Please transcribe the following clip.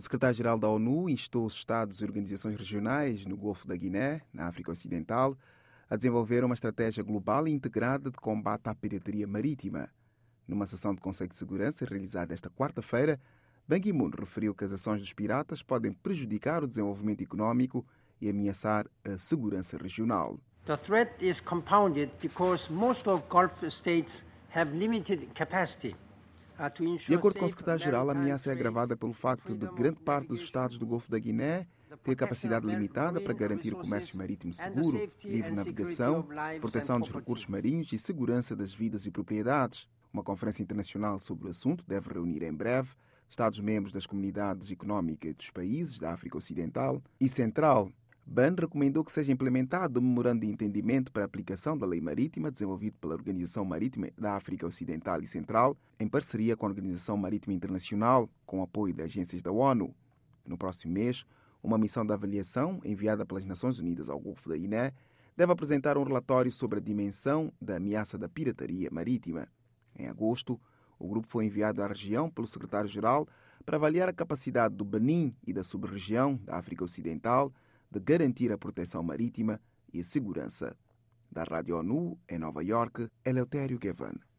secretário-geral da ONU instou os Estados e organizações regionais no Golfo da Guiné, na África Ocidental, a desenvolver uma estratégia global e integrada de combate à pirataria marítima. Numa sessão do Conselho de Segurança realizada esta quarta-feira, Ban Ki-moon referiu que as ações dos piratas podem prejudicar o desenvolvimento econômico e ameaçar a segurança regional. The threat is compounded because most of Gulf states have limited capacity. De acordo com o secretário-geral, a ameaça é agravada pelo facto de grande parte dos estados do Golfo da Guiné ter capacidade limitada para garantir o comércio marítimo seguro, livre navegação, proteção dos recursos marinhos e segurança das vidas e propriedades. Uma conferência internacional sobre o assunto deve reunir em breve Estados-membros das comunidades económicas dos países da África Ocidental e Central. Ban recomendou que seja implementado um memorando de entendimento para a aplicação da lei marítima desenvolvido pela Organização Marítima da África Ocidental e Central, em parceria com a Organização Marítima Internacional, com o apoio de agências da ONU. No próximo mês, uma missão de avaliação enviada pelas Nações Unidas ao Golfo da Guiné deve apresentar um relatório sobre a dimensão da ameaça da pirataria marítima. Em agosto, o grupo foi enviado à região pelo secretário-geral para avaliar a capacidade do Benin e da sub-região da África Ocidental de garantir a proteção marítima e a segurança. Da Rádio ONU, em Nova Iorque, Eleutério Gavan.